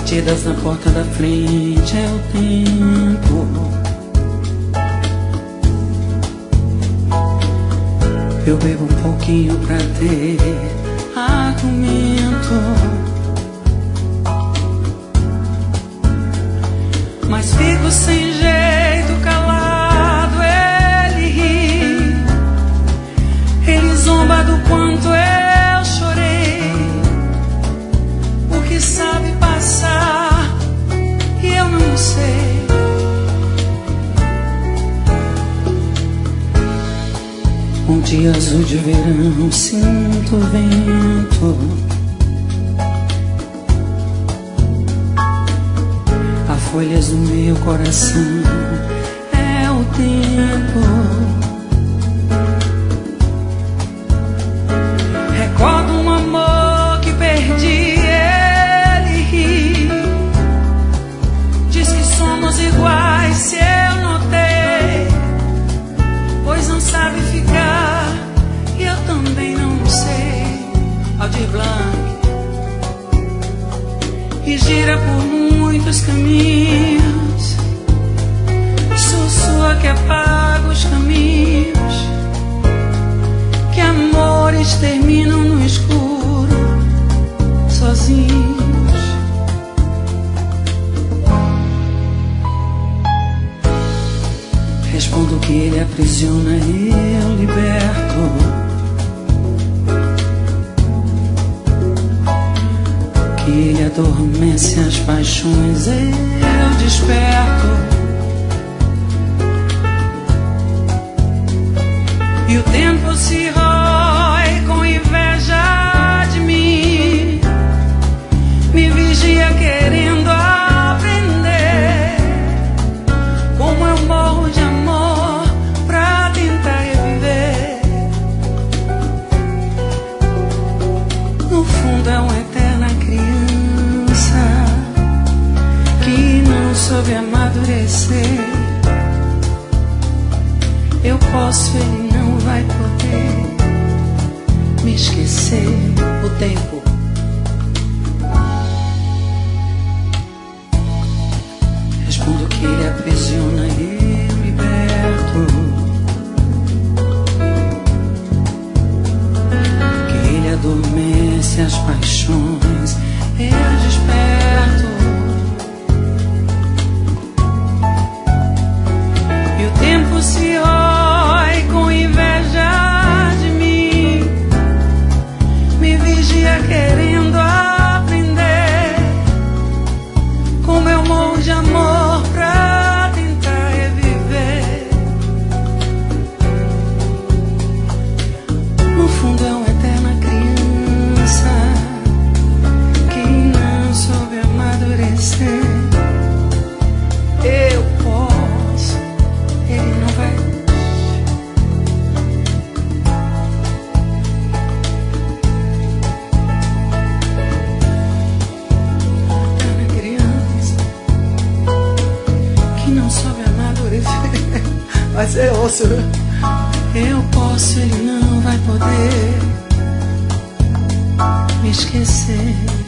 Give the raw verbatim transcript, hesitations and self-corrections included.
Batidas na porta da frente é o tempo. Eu bebo um pouquinho pra ter argumento, mas fico sem jeito, calado. Ele ri, ele zomba do quanto eu chorei, porque sabe passar e eu não sei. Um dia azul de verão, sinto o vento, folhas do meu coração, é o tempo. Recordo um amor que perdi, ele ri, diz que somos iguais, se eu notei, pois não sabe ficar, e eu também não sei. Aldir Blanc. E gira por muitos caminhos, sussurra que apaga os caminhos, que amores terminam no escuro, sozinhos. Respondo que ele aprisiona, eu liberto, que ele adormece as paixões, eu desperto. E o tempo se rói com inveja de mim, me vigia querendo aprender como eu morro de amor pra tentar reviver. No fundo é uma eterna criança que não soube amadurecer. Eu posso, ele não vai poder me esquecer. O tempo. Respondo que ele aprisiona, eu liberto, que ele adormece as paixões, eu desperto. E o tempo se rói com inveja de mim, me vigia querendo aprender como eu morro de amor pra tentar reviver. No fundo é uma eterna criança que não soube amadurecer. Eu posso, ele não vai. Eterna criança que não soube amadurecer. Vai ser osso, viu? Eu posso, ele não vai poder me esquecer.